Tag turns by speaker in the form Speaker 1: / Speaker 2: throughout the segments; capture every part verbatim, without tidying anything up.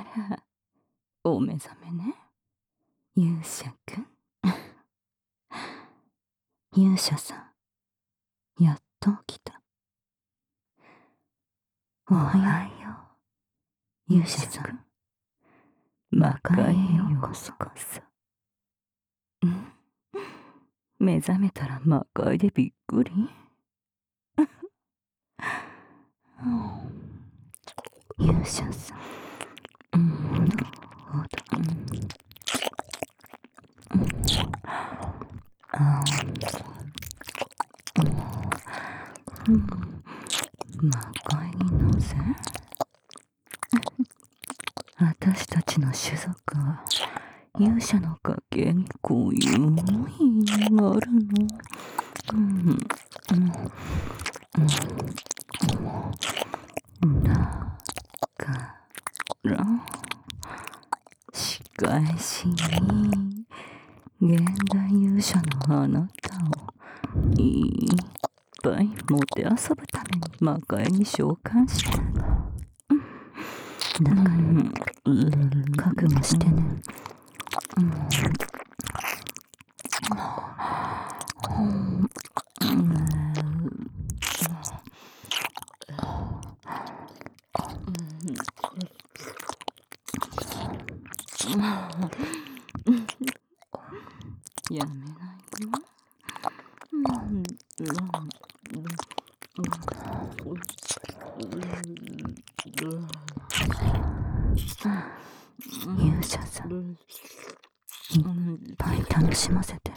Speaker 1: お目覚めね、勇者くん。勇者さん、やっと起きた。おはよう、勇者さん。魔界へようこそ。ん目覚めたら魔界でびっくり。勇者さん。うん、なるほど。うん、あうん、魔界になぜ？私たちの種族は勇者の家系にこういう意味があるの。うんうんうんだから仕返しに現代勇者のあなたをいっぱいもてあそぶために魔界に召喚した。だから覚悟してね。やめないよ。勇者さん、いっぱい楽しませて。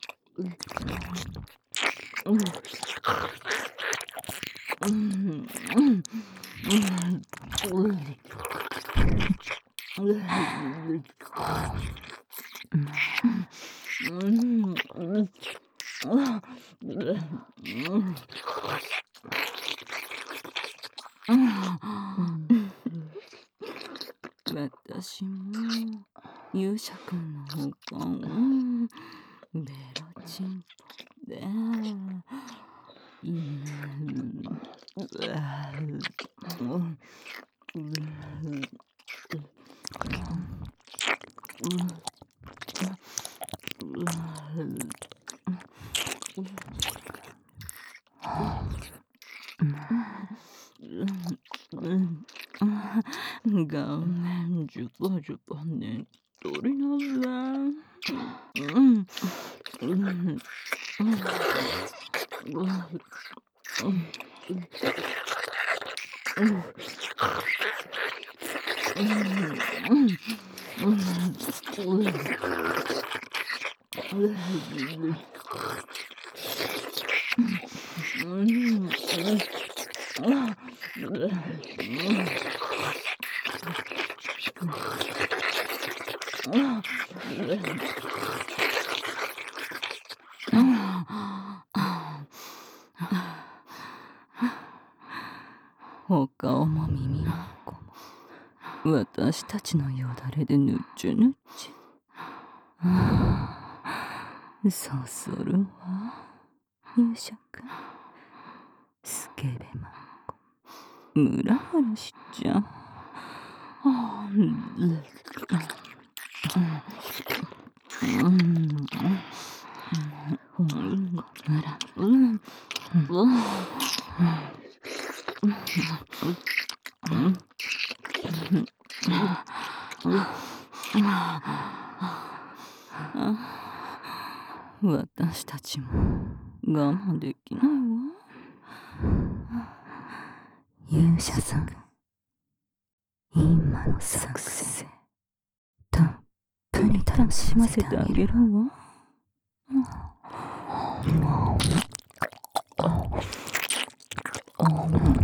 Speaker 1: 私も勇者くんのお顔ベロチンポで顔面ジュパジュパねっとりなぜ。うんうんお顔も耳の子も私たちのよだれでぬっちゅぬっちゅ。そそるわ勇者くん。スケベマンコムラハラしちゃう。私たちも我慢できないわ。勇者さん、今の作戦たっぷり楽しませてあげるわ。うん